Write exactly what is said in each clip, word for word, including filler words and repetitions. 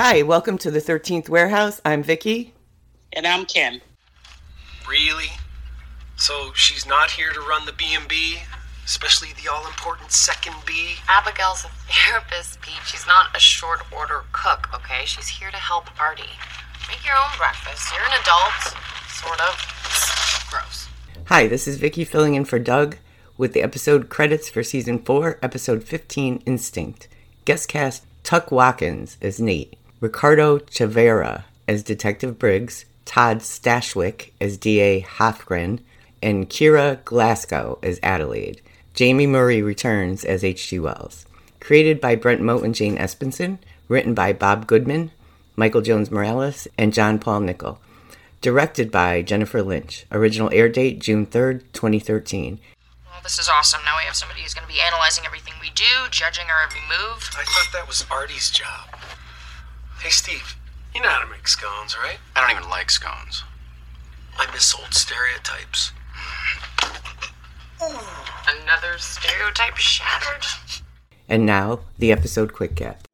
Hi, welcome to the thirteenth Warehouse. I'm Vicky. And I'm Kim. Really? So she's not here to run the B and B? Especially the all-important second B? Abigail's a therapist, Pete. She's not a short-order cook, okay? She's here to help Artie. Make your own breakfast. You're an adult. Sort of. Gross. Hi, this is Vicky filling in for Doug with the episode credits for Season four, Episode fifteen, Instinct. Guest cast Tuck Watkins as Nate, Ricardo Chavera as Detective Briggs, Todd Stashwick as D A Hofgren, and Kira Glasgow as Adelaide. Jamie Murray returns as H G Wells. Created by Brent Mote and Jane Espenson, written by Bob Goodman, Michael Jones Morales, and John Paul Nickel. Directed by Jennifer Lynch. Original air date June third, twenty thirteen. Well, this is awesome. Now we have somebody who's going to be analyzing everything we do, judging our every move. I thought that was Artie's job. Hey, Steve, you know how to make scones, right? I don't even like scones. I miss old stereotypes. Another stereotype shattered. And now, the episode quick cap.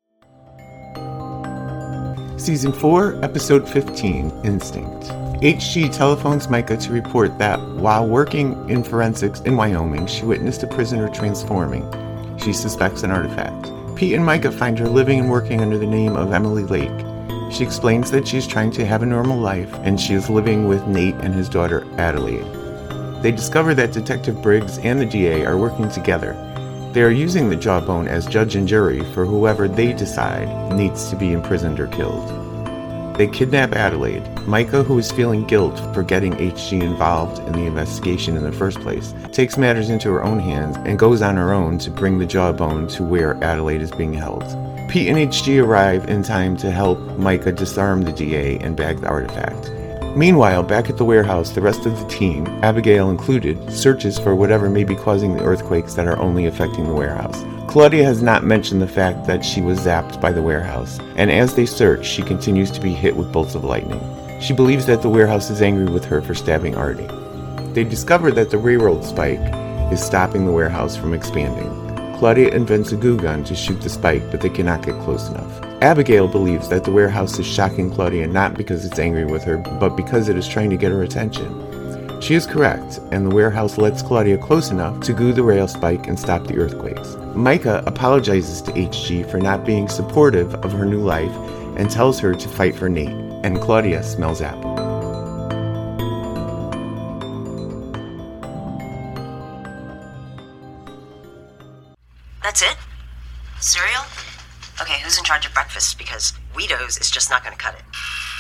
Season four, Episode fifteen, Instinct. H G telephones Micah to report that, while working in forensics in Wyoming, she witnessed a prisoner transforming. She suspects an artifact. Pete and Micah find her living and working under the name of Emily Lake. She explains that she is trying to have a normal life, and she is living with Nate and his daughter, Adelaide. They discover that Detective Briggs and the D A are working together. They are using the Jawbone as judge and jury for whoever they decide needs to be imprisoned or killed. They kidnap Adelaide. Micah, who is feeling guilt for getting H G involved in the investigation in the first place, takes matters into her own hands and goes on her own to bring the Jawbone to where Adelaide is being held. Pete and H G arrive in time to help Micah disarm the D A and bag the artifact. Meanwhile, back at the warehouse, the rest of the team, Abigail included, searches for whatever may be causing the earthquakes that are only affecting the warehouse. Claudia has not mentioned the fact that she was zapped by the warehouse, and as they search, she continues to be hit with bolts of lightning. She believes that the warehouse is angry with her for stabbing Artie. They discover that the railroad spike is stopping the warehouse from expanding. Claudia invents a goo gun to shoot the spike, but they cannot get close enough. Abigail believes that the warehouse is shocking Claudia not because it's angry with her, but because it is trying to get her attention. She is correct, and the warehouse lets Claudia close enough to goo the rail spike and stop the earthquakes. Micah apologizes to H G for not being supportive of her new life and tells her to fight for Nate, and Claudia smells apple. That's it? Cereal? Okay, who's in charge of breakfast? Because Guido's is just not going to cut it.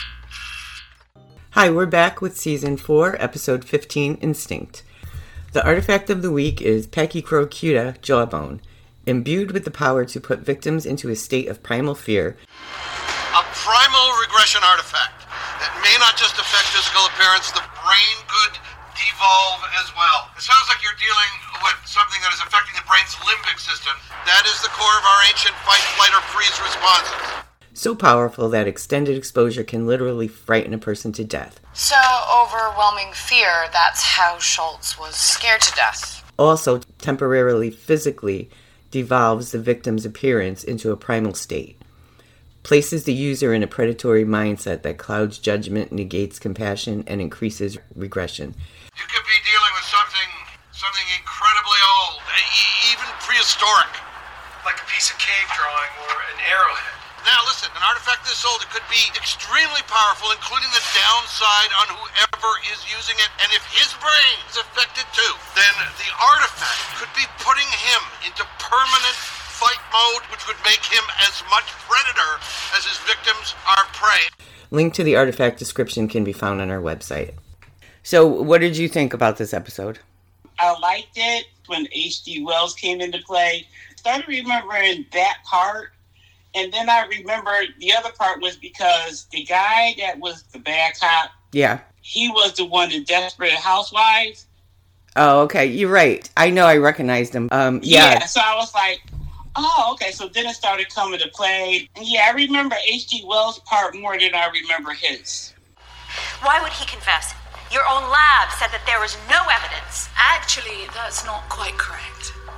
Hi, we're back with Season four, Episode fifteen, Instinct. The artifact of the week is Pachycrocuta Jawbone, imbued with the power to put victims into a state of primal fear. A primal regression artifact that may not just affect physical appearance, the brain could devolve as well. It sounds like you're dealing with something that is affecting the brain's limbic system. That is the core of our ancient fight, flight, or freeze responses. So powerful that extended exposure can literally frighten a person to death. So overwhelming fear, that's how Schultz was scared to death. Also, temporarily physically devolves the victim's appearance into a primal state. Places the user in a predatory mindset that clouds judgment, negates compassion, and increases regression. You could be dealing with something, something incredibly old, e- even prehistoric. Like a piece of cave drawing or an arrowhead. Now listen, an artifact this old, it could be extremely powerful, including the downside on whoever is using it. And if his brain is affected too, then the artifact could be putting him into permanent fight mode, which would make him as much predator as his victims are prey. Link to the artifact description can be found on our website. So, what did you think about this episode? I liked it when H G Wells came into play. Started remembering that part. And then I remembered the other part was because the guy that was the bad cop, yeah, he was the one in Desperate Housewives. Oh, okay. You're right. I know I recognized him. Um, yeah. yeah. So I was like, oh, okay. So then it started coming to play. And yeah, I remember H G Wells' part more than I remember his. Why would he confess? Your own lab said that there was no evidence. Actually, that's not quite correct.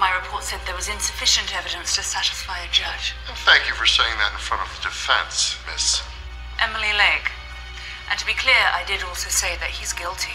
my report said there was insufficient evidence to satisfy a judge. And thank you for saying that in front of the defense, Miss Emily Lake. And to be clear, I did also say that he's guilty.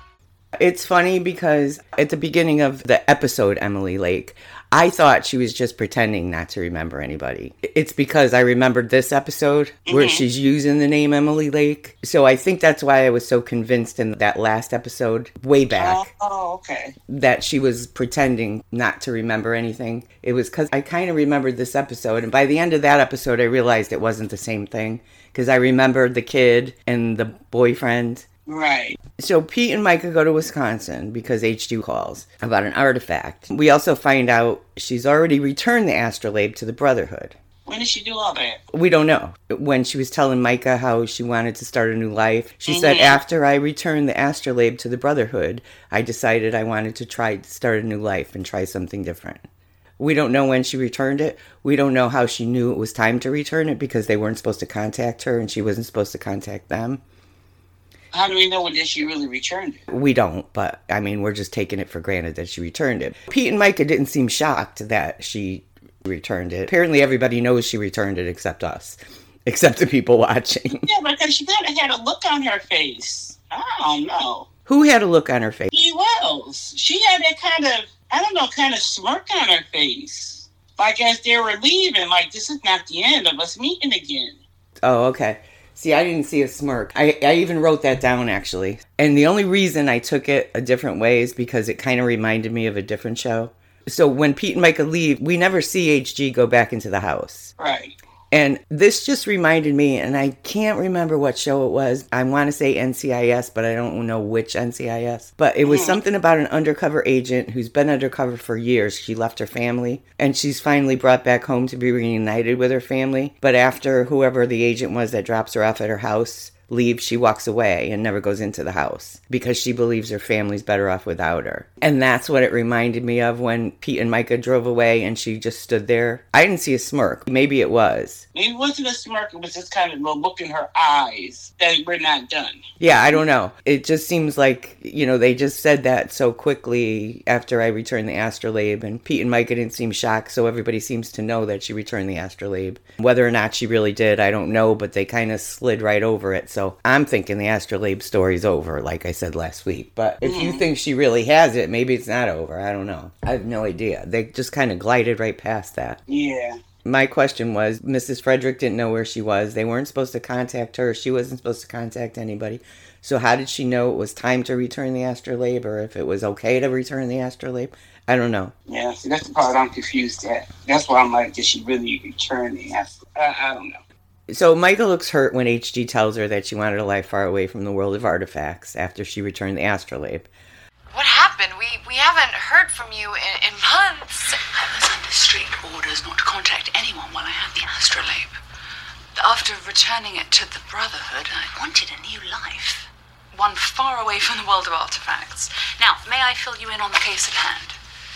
It's funny because at the beginning of the episode, Emily Lake, I thought she was just pretending not to remember anybody. It's because I remembered this episode where Mm-hmm. she's using the name Emily Lake. So I think that's why I was so convinced in that last episode, way back, Oh, okay. that she was pretending not to remember anything. It was because I kind of remembered this episode. And by the end of that episode, I realized it wasn't the same thing. Because I remembered the kid and the boyfriend. Right. So Pete and Micah go to Wisconsin because H D calls about an artifact. We also find out she's already returned the astrolabe to the Brotherhood. When did she do all that? We don't know. When she was telling Micah how she wanted to start a new life, she Mhm. said, after I returned the astrolabe to the Brotherhood, I decided I wanted to try to start a new life and try something different. We don't know when she returned it. We don't know how she knew it was time to return it because they weren't supposed to contact her and she wasn't supposed to contact them. How do we know when did she really returned it? We don't, but I mean, we're just taking it for granted that she returned it. Pete and Micah didn't seem shocked that she returned it. Apparently everybody knows she returned it except us, except the people watching. Yeah, because she kind of had a look on her face. I don't know. Who had a look on her face? She was. She had that kind of, I don't know, kind of smirk on her face. Like as they were leaving, like this is not the end of us meeting again. Oh, okay. See, I didn't see a smirk. I, I even wrote that down, actually. And the only reason I took it a different way is because it kind of reminded me of a different show. So when Pete and Micah leave, we never see H G go back into the house. Right. And this just reminded me, and I can't remember what show it was. I want to say N C I S, but I don't know which N C I S. But it was Mm. something about an undercover agent who's been undercover for years. She left her family, and she's finally brought back home to be reunited with her family. But after whoever the agent was that drops her off at her house leaves, she walks away and never goes into the house because she believes her family's better off without her. And that's what it reminded me of when Pete and Micah drove away and she just stood there. I didn't see a smirk. Maybe it was. Maybe it wasn't a smirk, it was just kind of a look in her eyes that we're not done. Yeah, I don't know. It just seems like, you know, they just said that so quickly after I returned the astrolabe, and Pete and Micah didn't seem shocked, so everybody seems to know that she returned the astrolabe. Whether or not she really did, I don't know, but they kind of slid right over it. So I'm thinking the astrolabe story's over, like I said last week. But if you think she really has it, maybe it's not over. I don't know. I have no idea. They just kind of glided right past that. Yeah. My question was, Missus Frederick didn't know where she was. They weren't supposed to contact her. She wasn't supposed to contact anybody. So how did she know it was time to return the astrolabe, or if it was okay to return the astrolabe? I don't know. Yeah, see, that's the part I'm confused at. That's why I'm like, did she really return the astrolabe? I, I don't know. So Micah looks hurt when H G tells her that she wanted a life far away from the world of artifacts after she returned the astrolabe. What happened? We we haven't heard from you in, in months. I was under strict orders not to contact anyone while I had the astrolabe. After returning it to the Brotherhood, I wanted a new life. One far away from the world of artifacts. Now, may I fill you in on the case at hand?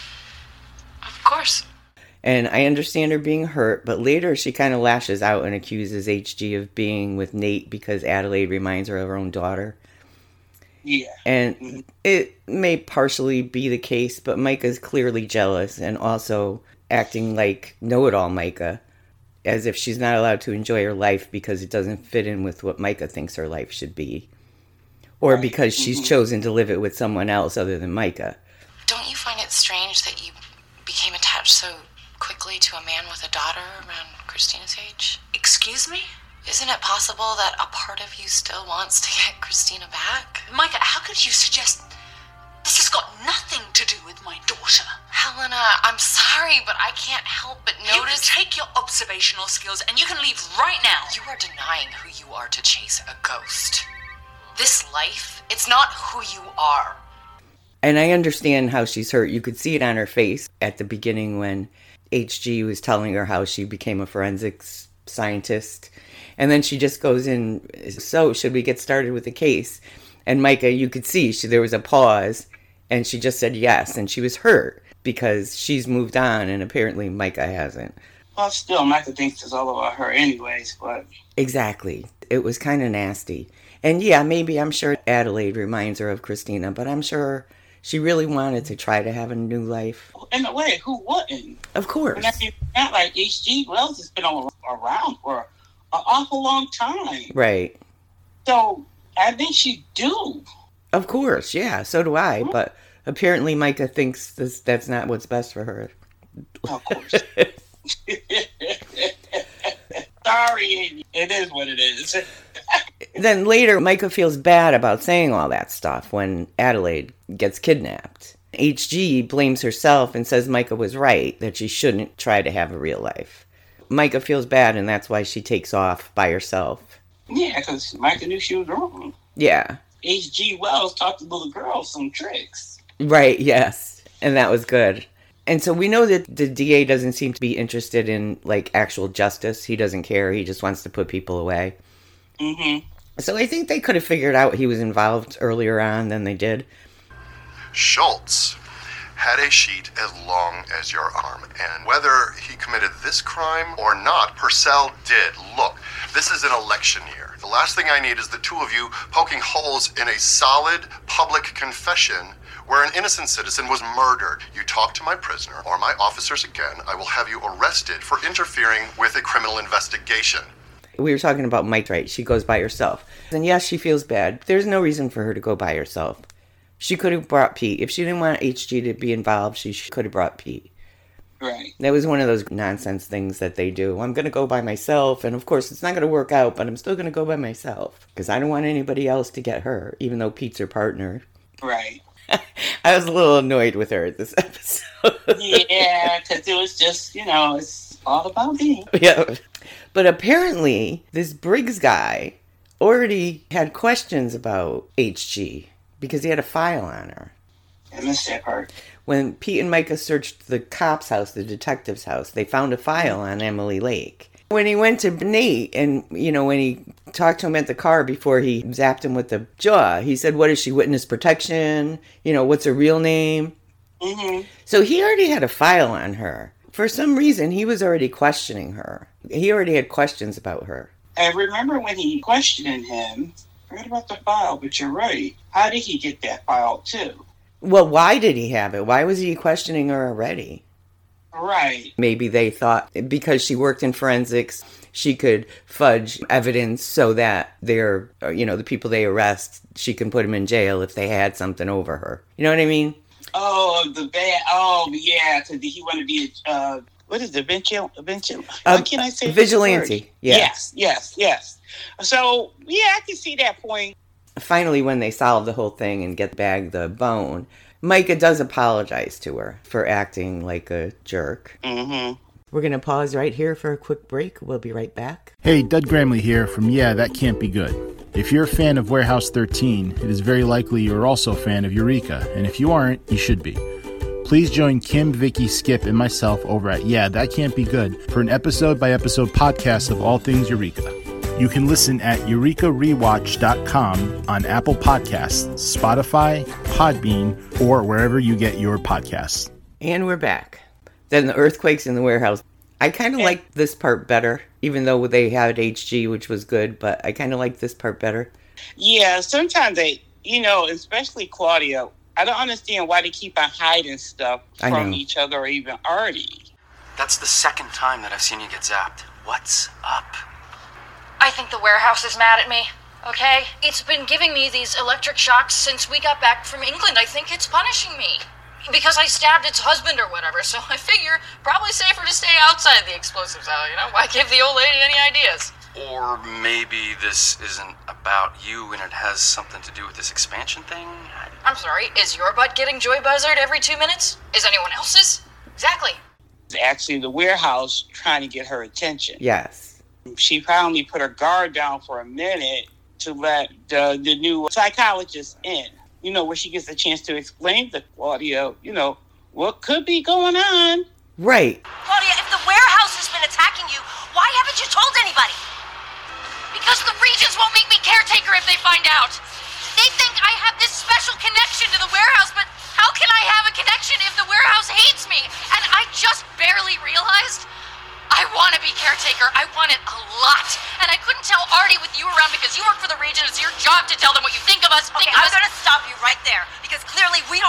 Of course. And I understand her being hurt, but later she kind of lashes out and accuses H G of being with Nate because Adelaide reminds her of her own daughter. Yeah. And it may partially be the case, but Micah's clearly jealous and also acting like know-it-all Micah, as if she's not allowed to enjoy her life because it doesn't fit in with what Micah thinks her life should be. Or Right. because she's Mhm. chosen to live it with someone else other than Micah. Don't you find it strange that you became attached so quickly to a man with a daughter around Christina's age? Excuse me? Isn't it possible that a part of you still wants to get Christina back? Micah, how could you suggest... This has got nothing to do with my daughter. Helena, I'm sorry, but I can't help but You can notice... take your observational skills and you can leave right now. You are denying who you are to chase a ghost. This life, it's not who you are. And I understand how she's hurt. You could see it on her face at the beginning when H G was telling her how she became a forensics scientist. And then she just goes in, so should we get started with the case? And Micah, you could see she, there was a pause, and she just said yes. And she was hurt because she's moved on, and apparently Micah hasn't. Well, still, Micah thinks it's all about her anyways, but... Exactly. It was kind of nasty. And yeah, maybe I'm sure Adelaide reminds her of Christina, but I'm sure She really wanted to try to have a new life. In a way, who wouldn't? Of course. And I mean, not like H G. Wells has been around for an awful long time. Right. So I think she do. Of course, yeah, so do I. But apparently Micah thinks this, that's not what's best for her. Of course. Sorry, it is what it is. Then later, Micah feels bad about saying all that stuff when Adelaide gets kidnapped. H G blames herself and says Micah was right, that she shouldn't try to have a real life. Micah feels bad, and that's why she takes off by herself. Yeah, because Micah knew she was wrong. Yeah. H G. Wells taught the little girl some tricks. Right, yes. And that was good. And so we know that the D A doesn't seem to be interested in, like, actual justice. He doesn't care. He just wants to put people away. Mm-hmm. So I think they could have figured out he was involved earlier on than they did. Schultz had a sheet as long as your arm, and whether he committed this crime or not, Purcell did. Look, this is an election year. The last thing I need is the two of you poking holes in a solid public confession where an innocent citizen was murdered. You talk to my prisoner or my officers again, I will have you arrested for interfering with a criminal investigation. We were talking about Mike, right? She goes by herself. And yes, she feels bad. There's no reason for her to go by herself. She could have brought Pete. If she didn't want H G to be involved, she could have brought Pete. Right. That was one of those nonsense things that they do. I'm going to go by myself, and of course it's not going to work out, but I'm still going to go by myself. Because I don't want anybody else to get her, even though Pete's her partner. Right. I was a little annoyed with her this episode. Yeah, because it was just, you know, it's all about me. Yeah. But apparently, this Briggs guy already had questions about H G because he had a file on her. I missed that part. When Pete and Micah searched the cop's house, the detective's house, they found a file on Emily Lake. When he went to Nate and, you know, when he talked to him at the car before he zapped him with the jaw, he said, what is she, witness protection? You know, what's her real name? Mm-hmm. So he already had a file on her. For some reason, he was already questioning her. He already had questions about her. I remember when he questioned him, I forgot about the file, but you're right. How did he get that file, too? Well, why did he have it? Why was he questioning her already? Right. Maybe they thought because she worked in forensics, she could fudge evidence so that they're, you know, the people they arrest, she can put them in jail if they had something over her. You know what I mean? Oh, the bad. Oh, yeah, because he wanted to be a, uh, what is it, vigil, vigil, uh, what can I say? Vigilante, yeah. Yes, yes, yes. So, yeah, I can see that point. Finally, when they solve the whole thing and get back the bone, Micah does apologize to her for acting like a jerk. Mm-hmm. We're going to pause right here for a quick break. We'll be right back. Hey, Dud Gramley here from Yeah, That Can't Be Good. If you're a fan of Warehouse thirteen, it is very likely you're also a fan of Eureka, and if you aren't, you should be. Please join Kim, Vicky, Skip, and myself over at Yeah, That Can't Be Good for an episode-by-episode podcast of all things Eureka. You can listen at eureka rewatch dot com on Apple Podcasts, Spotify, Podbean, or wherever you get your podcasts. And we're back. Then the earthquakes in the warehouse. I kind of like this part better, even though they had H G, which was good, but I kind of like this part better. Yeah, sometimes they, you know, especially Claudia, I don't understand why they keep on hiding stuff from each other or even Artie. That's the second time that I've seen you get zapped. What's up? I think the warehouse is mad at me, okay? It's been giving me these electric shocks since we got back from England. I think it's punishing me. Because I stabbed its husband or whatever, so I figure probably safer to stay outside the explosive cell, you know? Why give the old lady any ideas? Or maybe this isn't about you and it has something to do with this expansion thing? I'm sorry, is your butt getting joy buzzard every two minutes? Is anyone else's? Exactly. Actually, the warehouse trying to get her attention. Yes. She finally put her guard down for a minute to let the, the new psychologist in. You know, where she gets a chance to explain to Claudia, you know, what could be going on. Right. Claudia, if the warehouse has been attacking you, why haven't you told anybody? Because the Regents won't make me caretaker if they find out. They think I have this special connection to the warehouse, but how can I have a connection if the warehouse hates me? And I just barely realized I want to be caretaker. I want it a lot. And I couldn't tell Artie with you around because you work for the Regent. It's your job to tell them what you think of us. Okay, think I'm of us. going to stop you right there because clearly we don't have a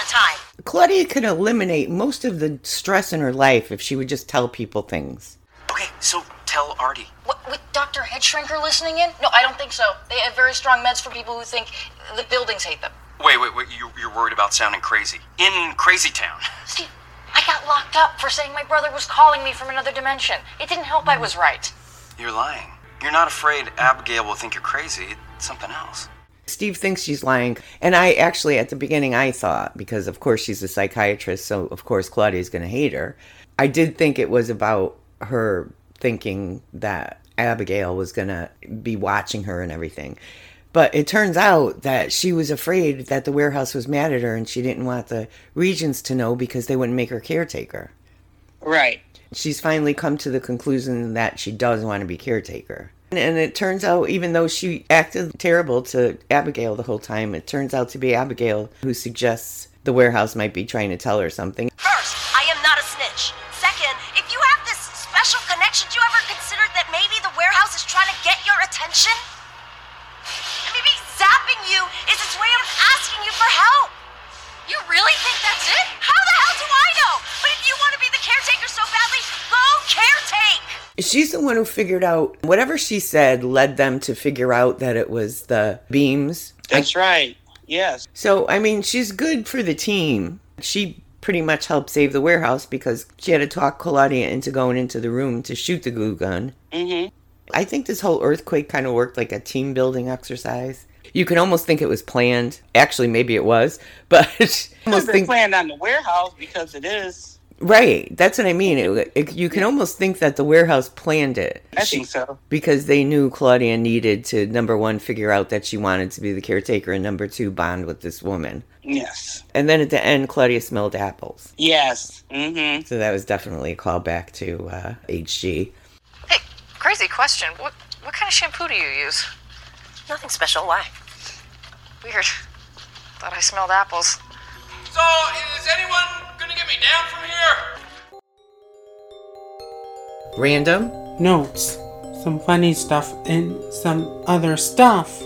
the time. Claudia could eliminate most of the stress in her life if she would just tell people things. Okay, so tell Artie. What, with Doctor Headshrinker listening in? No, I don't think so. They have very strong meds for people who think the buildings hate them. Wait, wait, wait. You, you're worried about sounding crazy. In Crazy Town. Steve, I got locked up for saying my brother was calling me from another dimension. It didn't help I was right. You're lying. You're not afraid Abigail will think you're crazy. It's something else. Steve thinks she's lying. And I actually, at the beginning, I thought, because of course she's a psychiatrist, so of course Claudia's going to hate her. I did think it was about her thinking that Abigail was going to be watching her and everything. But it turns out that she was afraid that the warehouse was mad at her and she didn't want the Regents to know because they wouldn't make her caretaker. Right. She's finally come to the conclusion that she does want to be caretaker. And it turns out, even though she acted terrible to Abigail the whole time, it turns out to be Abigail who suggests the warehouse might be trying to tell her something. First, I am not a snitch. Second, if you have this special connection, do you ever consider that maybe the warehouse is trying to get your attention? Maybe zapping you is its way of asking you for help. You really think that's it? How the hell do I know? But if you want to be the caretaker so badly, go caretake. She's the one who figured out, whatever she said led them to figure out that it was the beams. That's right. Yes. So, I mean, she's good for the team. She pretty much helped save the warehouse because she had to talk Claudia into going into the room to shoot the glue gun. Mm-hmm. I think this whole earthquake kind of worked like a team building exercise. You can almost think it was planned. Actually, maybe it was, but almost think planned on the warehouse because it is. Right, that's what I mean. It, it, you can almost think that the warehouse planned it. I think so. Because they knew Claudia needed to, number one, figure out that she wanted to be the caretaker, and number two, bond with this woman. Yes. And then at the end, Claudia smelled apples. Yes. Mm-hmm. So that was definitely a callback to uh, H G. Hey, crazy question. What what kind of shampoo do you use? Nothing special. Why? Weird. Thought I smelled apples. So, is anyone gonna get me down from here? Random notes, some funny stuff, and some other stuff.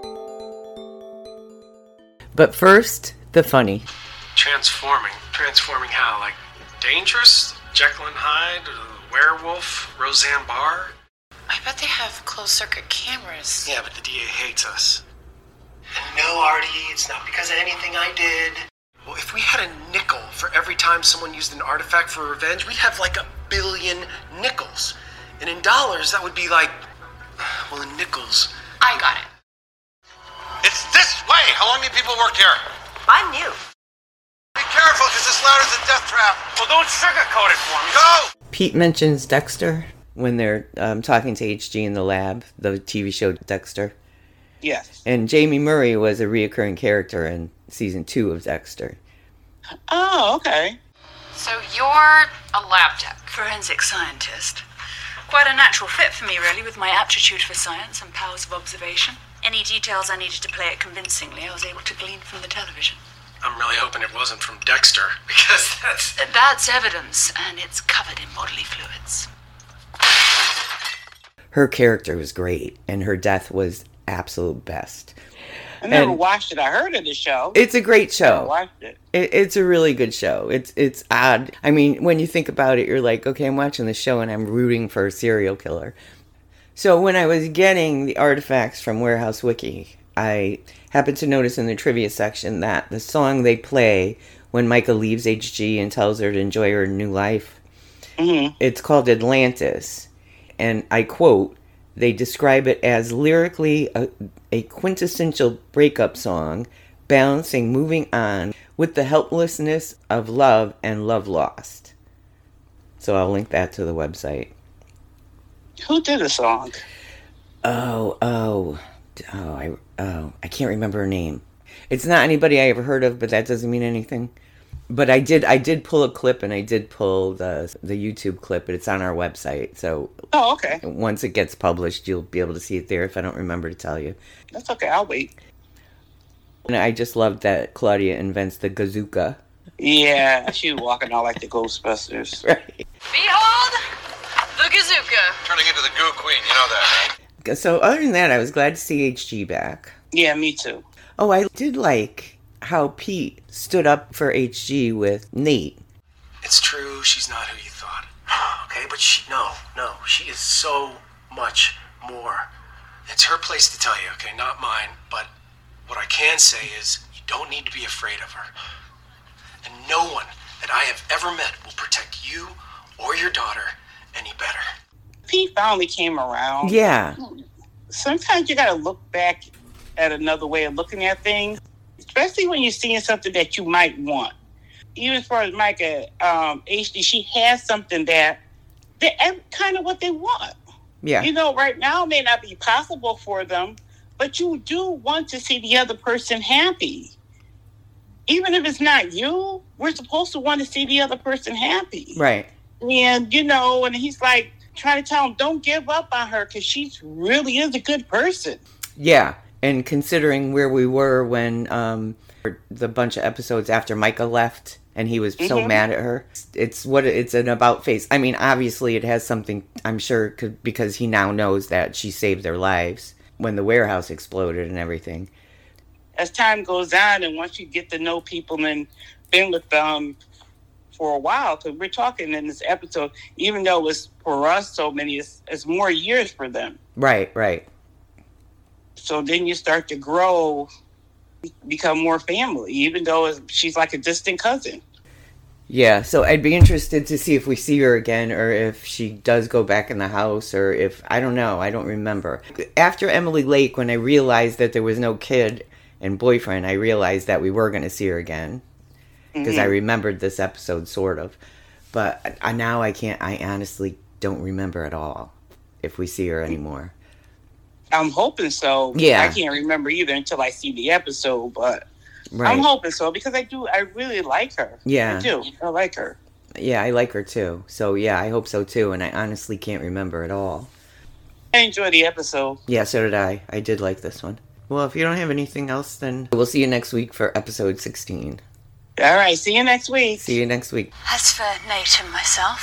But first, the funny. Transforming. Transforming how? Like dangerous? Jekyll and Hyde? Werewolf? Roseanne Barr? I bet they have closed-circuit cameras. Yeah, but the D A hates us. And no, Artie, it's not because of anything I did. Well, if we had a nickel for every time someone used an artifact for revenge, we'd have like a billion nickels. And in dollars, that would be like, well, in nickels. I got it. It's this way! How long have people worked here? I'm new. Be careful, because this ladder's a death trap. Well, don't sugarcoat it for me. Go! Pete mentions Dexter when they're um, talking to H G in the lab, the T V show Dexter. Yes. And Jamie Murray was a reoccurring character in season two of Dexter. Oh, okay. So you're a lab tech. Forensic scientist. Quite a natural fit for me, really, with my aptitude for science and powers of observation. Any details I needed to play it convincingly, I was able to glean from the television. I'm really hoping it wasn't from Dexter, because that's... That's evidence, and it's covered in bodily fluids. Her character was great, and her death was absolute best. I never and watched it. I heard of the show. It's a great show. I never watched it. it. It's a really good show. It's it's odd. I mean, when you think about it, you're like, okay, I'm watching the show and I'm rooting for a serial killer. So when I was getting the artifacts from Warehouse Wiki, I happened to notice in the trivia section that the song they play when Micah leaves H G and tells her to enjoy her new life, mm-hmm. it's called Atlantis. And I quote, they describe it as lyrically a, a quintessential breakup song, balancing moving on with the helplessness of love and love lost. So I'll link that to the website. Who did the song? Oh, oh, oh, I, oh, I can't remember her name. It's not anybody I ever heard of, but that doesn't mean anything. But I did, I did pull a clip, and I did pull the the YouTube clip, but it's on our website. So, oh, okay. Once it gets published, you'll be able to see it there. If I don't remember to tell you, that's okay. I'll wait. And I just loved that Claudia invents the Gazooka. Yeah, she was walking out like the Ghostbusters. Right. Behold the Gazooka. Turning into the Goo Queen, you know that, right? So other than that, I was glad to see H G back. Yeah, me too. Oh, I did like how Pete stood up for H G with Nate. It's true, she's not who you thought. Okay, but she, no, no, she is so much more. It's her place to tell you, okay, not mine, but what I can say is you don't need to be afraid of her. And no one that I have ever met will protect you or your daughter any better. Pete finally came around. Yeah. Sometimes you gotta look back at another way of looking at things, especially when you're seeing something that you might want. Even as far as Micah, um, H D, she has something that they're kind of what they want. Yeah. You know, right now may not be possible for them, but you do want to see the other person happy. Even if it's not you, we're supposed to want to see the other person happy. Right. And, you know, and he's like trying to tell him, don't give up on her because she really is a good person. Yeah. And considering where we were when um, the bunch of episodes after Micah left and he was so Mhm. mad at her, it's what it's an about face. I mean, obviously it has something, I'm sure, could, because he now knows that she saved their lives when the warehouse exploded and everything. As time goes on and once you get to know people and been with them for a while, because we're talking in this episode, even though it was for us so many, it's, it's more years for them. Right, right. So then you start to grow, become more family, even though it's, she's like a distant cousin. Yeah, so I'd be interested to see if we see her again or if she does go back in the house or if, I don't know, I don't remember. After Emily Lake, when I realized that there was no kid and boyfriend, I realized that we were going to see her again because Mhm. I remembered this episode sort of. But I, now I can't, I honestly don't remember at all if we see her anymore. I'm hoping so. Yeah. I can't remember either until I see the episode, but Right. I'm hoping so because I do, I really like her. Yeah. I do. I like her. Yeah, I like her too. So yeah, I hope so too. And I honestly can't remember at all. I enjoyed the episode. Yeah, so did I. I did like this one. Well, if you don't have anything else, then we'll see you next week for episode sixteen. All right, see you next week. See you next week. As for Nate and myself,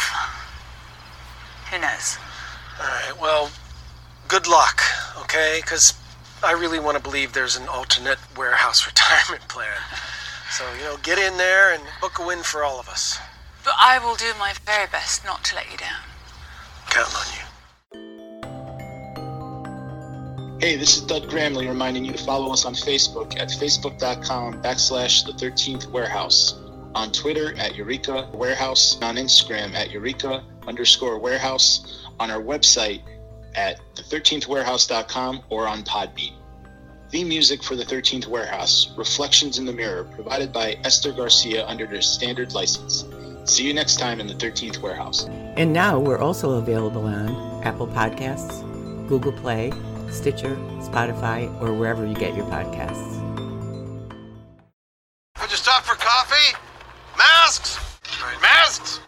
who knows? All right, well, good luck, okay? Because I really want to believe there's an alternate warehouse retirement plan. So, you know, get in there and book a win for all of us. But I will do my very best not to let you down. Counting on you. Hey, this is Doug Gramley reminding you to follow us on Facebook at facebook.com backslash the 13th Warehouse, on Twitter at Eureka Warehouse, on Instagram at Eureka underscore Warehouse, on our website at the thirteenth warehouse dot com or on Podbean. Theme music for the thirteenth Warehouse, Reflections in the Mirror, provided by Esther Garcia under their standard license. See you next time in the thirteenth Warehouse. And now we're also available on Apple Podcasts, Google Play, Stitcher, Spotify, or wherever you get your podcasts.